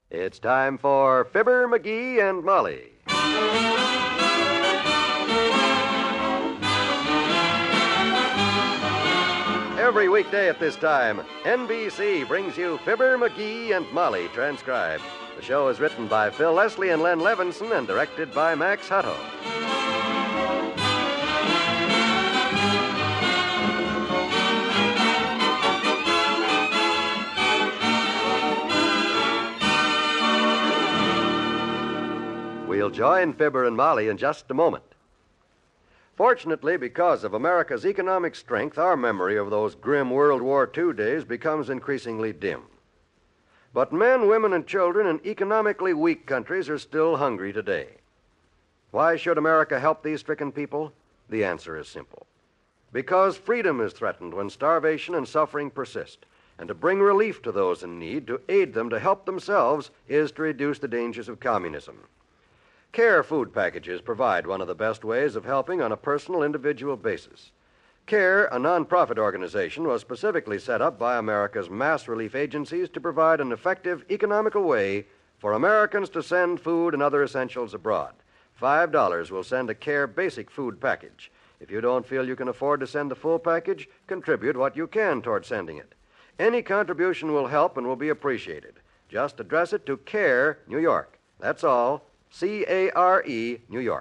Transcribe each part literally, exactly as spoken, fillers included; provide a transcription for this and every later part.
It's time for Fibber, McGee, and Molly. Every weekday at this time, N B C brings you Fibber, McGee, and Molly transcribed. The show is written by Phil Leslie and Len Levinson and directed by Max Hutto. We'll join Fibber and Molly in just a moment. Fortunately, because of America's economic strength, our memory of those grim World War Two days becomes increasingly dim. But men, women, and children in economically weak countries are still hungry today. Why should America help these stricken people? The answer is simple. Because freedom is threatened when starvation and suffering persist, and to bring relief to those in need, to aid them to help themselves, is to reduce the dangers of communism. CARE food packages provide one of the best ways of helping on a personal, individual basis. CARE, a nonprofit organization, was specifically set up by America's mass relief agencies to provide an effective, economical way for Americans to send food and other essentials abroad. Five dollars will send a CARE basic food package. If you don't feel you can afford to send the full package, contribute what you can toward sending it. Any contribution will help and will be appreciated. Just address it to CARE, New York. That's all. C A R E, New York.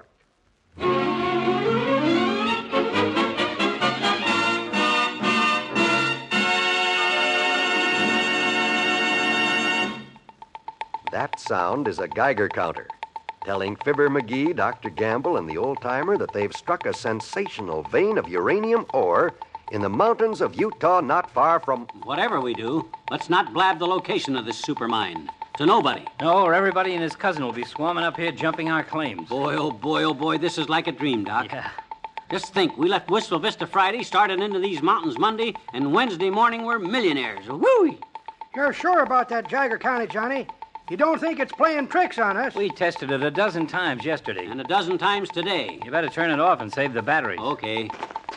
That sound is a Geiger counter, telling Fibber McGee, Doctor Gamble, and the old-timer that they've struck a sensational vein of uranium ore in the mountains of Utah not far from... Whatever we do, let's not blab the location of this supermine. To nobody. No, or everybody and his cousin will be swarming up here jumping our claims. Boy, oh boy, oh boy, this is like a dream, Doc. Yeah. Just think, we left Whistle Vista Friday, started into these mountains Monday, and Wednesday morning we're millionaires. Woo! You're sure about that Geiger County, Johnny? You don't think it's playing tricks on us? We tested it a dozen times yesterday. And a dozen times today. You better turn it off and save the batteries. Okay.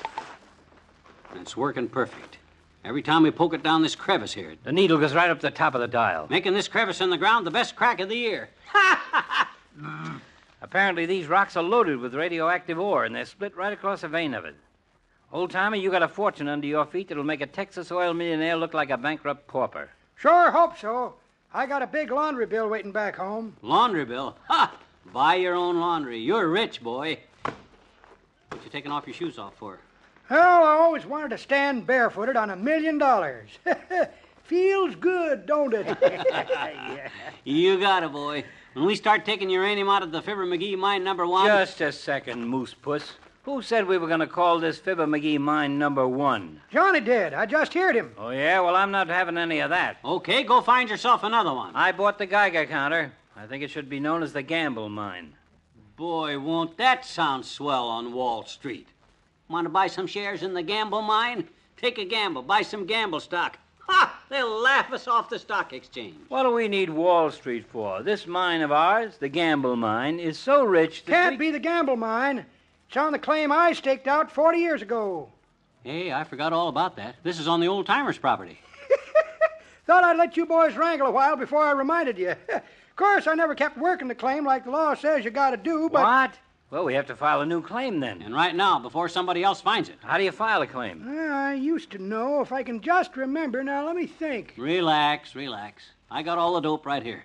It's working perfect. Every time we poke it down this crevice here. The needle goes right up the top of the dial. Making this crevice in the ground the best crack of the year. Apparently these rocks are loaded with radioactive ore, and they're split right across a vein of it. Old-timer, you got a fortune under your feet that'll make a Texas oil millionaire look like a bankrupt pauper. Sure hope so. I got a big laundry bill waiting back home. Laundry bill? Ha! Buy your own laundry. You're rich, boy. What you taking off your shoes off for? Well, I always wanted to stand barefooted on a million dollars. Feels good, don't it? Yeah. You got it, boy. When we start taking uranium out of the Fibber McGee mine number one... Just a second, Moose Puss. Who said we were going to call this Fibber McGee mine number one? Johnny did. I just heard him. Oh, yeah? Well, I'm not having any of that. Okay, go find yourself another one. I bought the Geiger counter. I think it should be known as the Gamble mine. Boy, won't that sound swell on Wall Street. Want to buy some shares in the Gamble mine? Take a gamble. Buy some Gamble stock. Ha! They'll laugh us off the stock exchange. What do we need Wall Street for? This mine of ours, the Gamble mine, is so rich that Can't we... be the Gamble mine. It's on the claim I staked out forty years ago. Hey, I forgot all about that. This is on the old-timer's property. Thought I'd let you boys wrangle a while before I reminded you. Of course, I never kept working the claim like the law says you got to do, but... What? Well, we have to file a new claim then. And right now, before somebody else finds it. How do you file a claim? Uh, I used to know. If I can just remember. Now, let me think. Relax, relax. I got all the dope right here.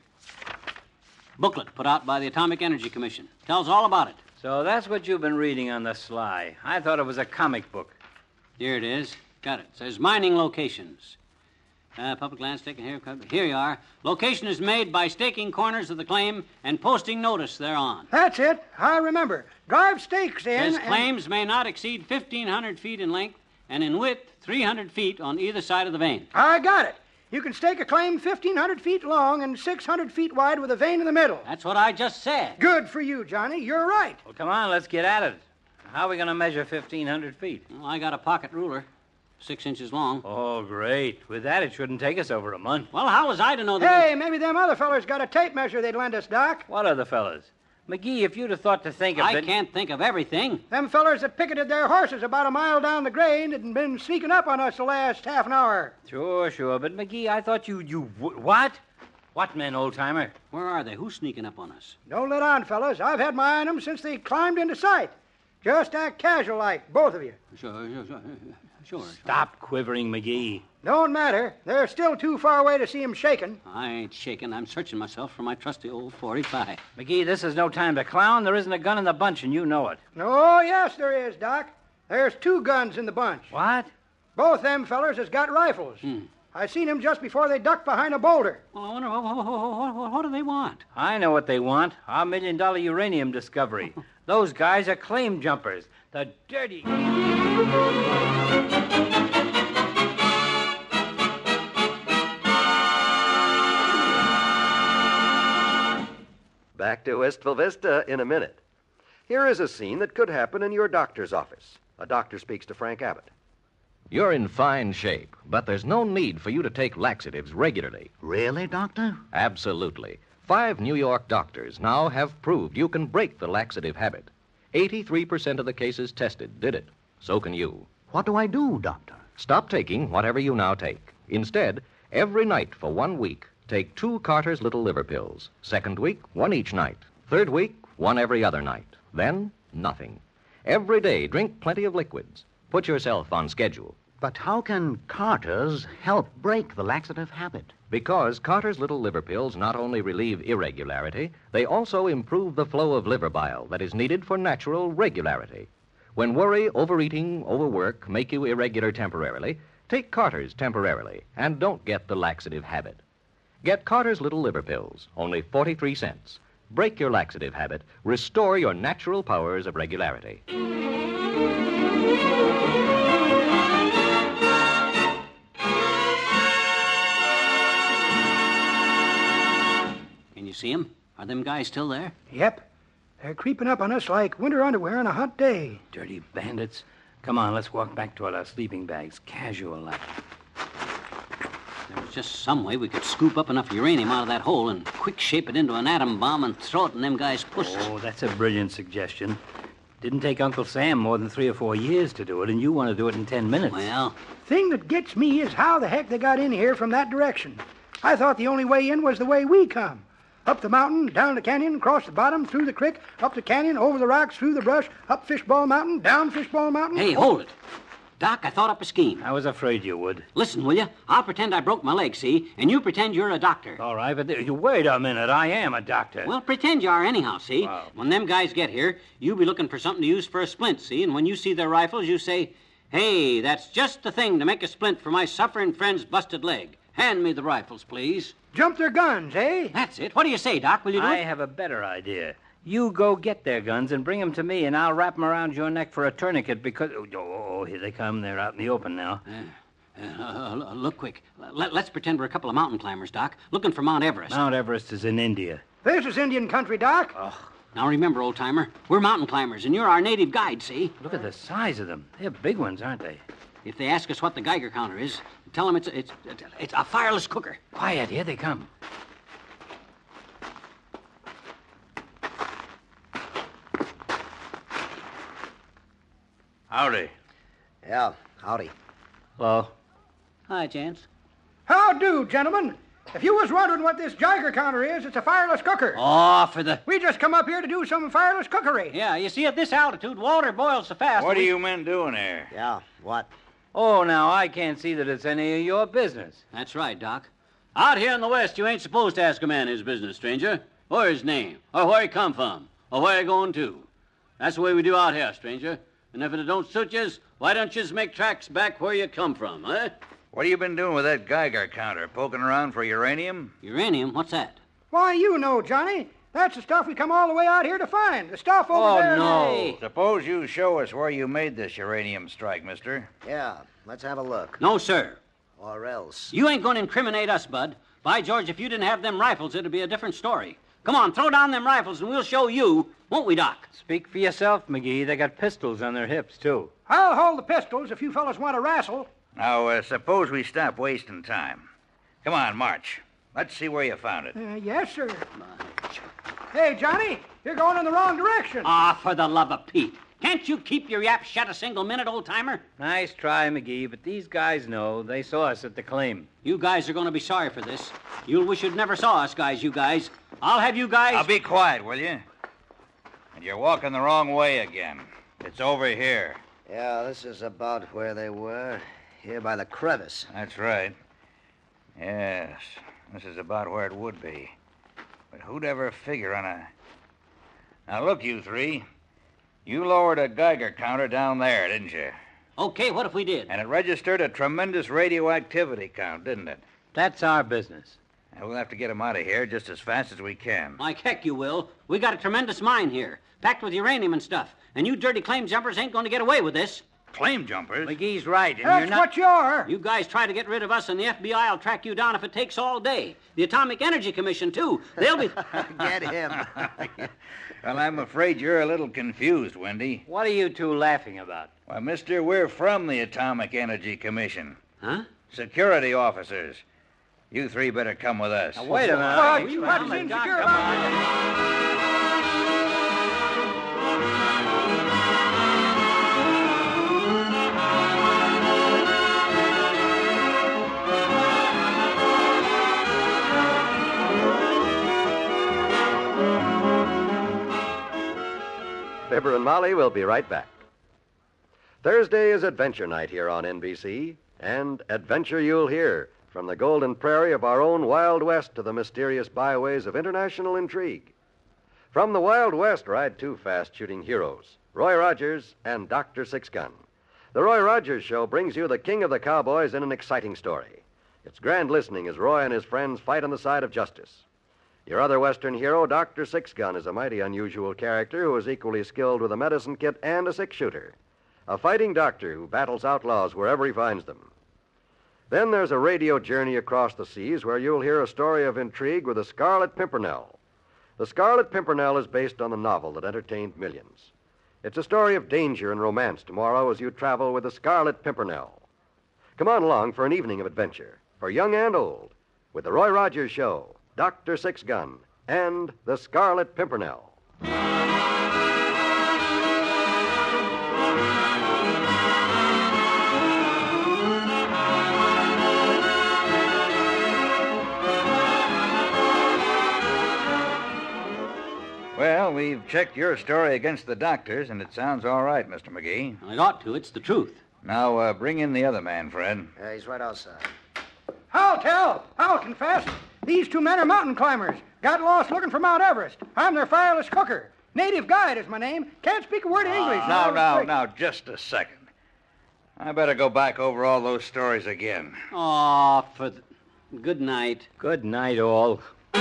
Booklet put out by the Atomic Energy Commission. Tells all about it. So that's what you've been reading on the sly. I thought it was a comic book. Here it is. Got it. Says mining locations. Uh, public land staking here. Here you are. Location is made by staking corners of the claim and posting notice thereon. That's it. I remember. Drive stakes in. Says and... claims may not exceed fifteen hundred feet in length and in width three hundred feet on either side of the vein. I got it. You can stake a claim fifteen hundred feet long and six hundred feet wide with a vein in the middle. That's what I just said. Good for you, Johnny. You're right. Well, come on, let's get at it. How are we going to measure fifteen hundred feet? Well, I got a pocket ruler. Six inches long. Oh, great. With that, it shouldn't take us over a month. Well, how was I to know that... Hey, maybe them other fellers got a tape measure they'd lend us, Doc. What other fellas? McGee, if you'd have thought to think of I the... can't think of everything. Them fellers that picketed their horses about a mile down the grade and been sneaking up on us the last half an hour. Sure, sure. But, McGee, I thought you... you... What? What men, old-timer? Where are they? Who's sneaking up on us? Don't let on, fellas. I've had my eye on them since they climbed into sight. Just act casual like, both of you. Sure, sure, sure. sure. Stop quivering, McGee. Don't matter. They're still too far away to see him shaking. I ain't shaking. I'm searching myself for my trusty old forty-five. McGee, this is no time to clown. There isn't a gun in the bunch, and you know it. Oh, yes, there is, Doc. There's two guns in the bunch. What? Both them fellers has got rifles. Hmm. I seen him just before they ducked behind a boulder. Well, I wonder, what, what, what, what, what do they want? I know what they want. Our million-dollar uranium discovery. Those guys are claim jumpers. The dirty... Back to Wistful Vista in a minute. Here is a scene that could happen in your doctor's office. A doctor speaks to Frank Abbott. You're in fine shape, but there's no need for you to take laxatives regularly. Really, Doctor? Absolutely. Five New York doctors now have proved you can break the laxative habit. eighty-three percent of the cases tested did it. So can you. What do I do, Doctor? Stop taking whatever you now take. Instead, every night for one week, take two Carter's Little Liver Pills. Second week, one each night. Third week, one every other night. Then, nothing. Every day, drink plenty of liquids. Put yourself on schedule. But how can Carter's help break the laxative habit? Because Carter's Little Liver Pills not only relieve irregularity, they also improve the flow of liver bile that is needed for natural regularity. When worry, overeating, overwork make you irregular temporarily, take Carter's temporarily and don't get the laxative habit. Get Carter's Little Liver Pills, only forty-three cents. Break your laxative habit. Restore your natural powers of regularity. Can you see them? Are them guys still there? Yep. They're creeping up on us like winter underwear on a hot day. Dirty bandits. Come on, let's walk back toward our sleeping bags, casual like. There was just some way we could scoop up enough uranium out of that hole and quick shape it into an atom bomb and throw it in them guys' pussies. Oh, that's a brilliant suggestion. Didn't take Uncle Sam more than three or four years to do it, and you want to do it in ten minutes. Well, Thing that gets me is how the heck they got in here from that direction. I thought the only way in was the way we come. Up the mountain, down the canyon, across the bottom, through the creek, up the canyon, over the rocks, through the brush, up Fishball Mountain, down Fishball Mountain. hey, hold it. Doc, I thought up a scheme. I was afraid you would. Listen, will you? I'll pretend I broke my leg, see? And you pretend you're a doctor. All right, but th- wait a minute. I am a doctor. Well, pretend you are anyhow, see? Wow. When them guys get here, you be looking for something to use for a splint, see? And when you see their rifles, you say, hey, that's just the thing to make a splint for my suffering friend's busted leg. Hand me the rifles, please. Jump their guns, eh? That's it. What do you say, Doc? Will you do I it? have a better idea. You go get their guns and bring them to me, and I'll wrap them around your neck for a tourniquet because... Oh, oh, oh, here they come. They're out in the open now. Uh, uh, look quick. Let, let's pretend we're a couple of mountain climbers, Doc, looking for Mount Everest. Mount Everest is in India. This is Indian country, Doc. Now remember, old-timer, we're mountain climbers, and you're our native guide, see? Look at the size of them. They're big ones, aren't they? If they ask us what the Geiger counter is, tell them it's a, it's, it's a fireless cooker. Quiet, here they come. Howdy. Yeah, howdy. Hello. Hi, Chance. How do, gentlemen? If you was wondering what this Geiger counter is, it's a fireless cooker. Oh, for the... We just come up here to do some fireless cookery. Yeah, you see, at this altitude, water boils so fast... What that are we- you men doing here? Yeah, what? Oh, now, I can't see that it's any of your business. That's right, Doc. Out here in the West, you ain't supposed to ask a man his business, stranger. Or his name. Or where he come from. Or where he going to. That's the way we do out here, stranger. And if it don't suit yous, why don't yous make tracks back where you come from, eh? What have you been doing with that Geiger counter? Poking around for uranium? Uranium? What's that? Why, you know, Johnny. That's the stuff we come all the way out here to find. The stuff over Oh, there. no. Hey. Suppose you show us where you made this uranium strike, mister. Yeah, let's have a look. No, sir. Or else. You ain't going to incriminate us, Bud. By George, if you didn't have them rifles, it'd be a different story. Come on, throw down them rifles and we'll show you, won't we, Doc? Speak for yourself, McGee. They got pistols on their hips, too. I'll hold the pistols if you fellas want to wrestle. Now, uh, suppose we stop wasting time. Come on, march. Let's see where you found it. Uh, yes, sir. Hey, Johnny, you're going in the wrong direction. Ah, for the love of Pete. Can't you keep your yap shut a single minute, old-timer? Nice try, McGee, but these guys know. They saw us at the claim. You guys are going to be sorry for this. You'll wish you'd never saw us, guys, you guys. I'll have you guys... Now, be quiet, will you? And you're walking the wrong way again. It's over here. Yeah, this is about where they were. Here by the crevice. That's right. Yes, this is about where it would be. But who'd ever figure on a... Now, look, you three. You lowered a Geiger counter down there, didn't you? Okay, what if we did? And it registered a tremendous radioactivity count, didn't it? That's our business. And we'll have to get them out of here just as fast as we can. Like heck you will. We got a tremendous mine here, packed with uranium and stuff. And you dirty claim jumpers ain't going to get away with this. Claim jumpers? McGee's right, and That's you're not... what you are. You guys try to get rid of us, and the F B I will track you down if it takes all day. The Atomic Energy Commission, too. They'll be... Get him. Well, I'm afraid you're a little confused, Wendy. What are you two laughing about? Why, mister, we're from the Atomic Energy Commission. Huh? Security officers. You three better come with us. Now, wait a minute. What? Wait, What's come on, insecure come about on. Fibber and Molly will be right back. Thursday is Adventure Night here on N B C, and adventure you'll hear from the golden prairie of our own Wild West to the mysterious byways of international intrigue. From the Wild West ride two fast-shooting heroes, Roy Rogers and Doctor Six-Gun. The Roy Rogers Show brings you the king of the cowboys in an exciting story. It's grand listening as Roy and his friends fight on the side of justice. Your other Western hero, Doctor Six-Gun, is a mighty unusual character who is equally skilled with a medicine kit and a six-shooter. A fighting doctor who battles outlaws wherever he finds them. Then there's a radio journey across the seas where you'll hear a story of intrigue with the Scarlet Pimpernel. The Scarlet Pimpernel is based on the novel that entertained millions. It's a story of danger and romance tomorrow as you travel with the Scarlet Pimpernel. Come on along for an evening of adventure, for young and old, with the Roy Rogers Show, Doctor Six-Gun, and the Scarlet Pimpernel. Well, we've checked your story against the doctors, and it sounds all right, Mister McGee. Well, it ought to. It's the truth. Now, uh, bring in the other man, Fred. Yeah, he's right outside. I'll tell. I'll confess. These two men are mountain climbers. Got lost looking for Mount Everest. I'm their fireless cooker. Native Guide is my name. Can't speak a word of English. Uh, now, No, now, straight. now, just a second. I better go back over all those stories again. Aw, for the... Good night. Good night, all.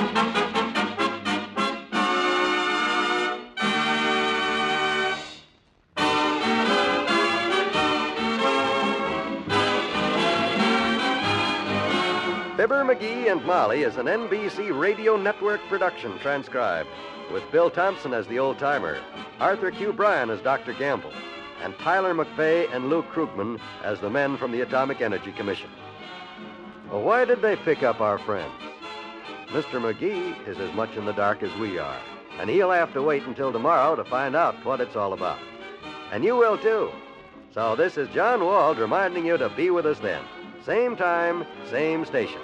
Fibber, McGee, and Molly is an N B C Radio Network production transcribed, with Bill Thompson as the old-timer, Arthur Q. Bryan as Doctor Gamble, and Tyler McVeigh and Lou Krugman as the men from the Atomic Energy Commission. Well, why did they pick up our friends? Mister McGee is as much in the dark as we are, and he'll have to wait until tomorrow to find out what it's all about. And you will, too. So this is John Wald reminding you to be with us then. Same time, same station.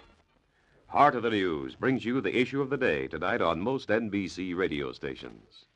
Heart of the News brings you the issue of the day tonight on most N B C radio stations.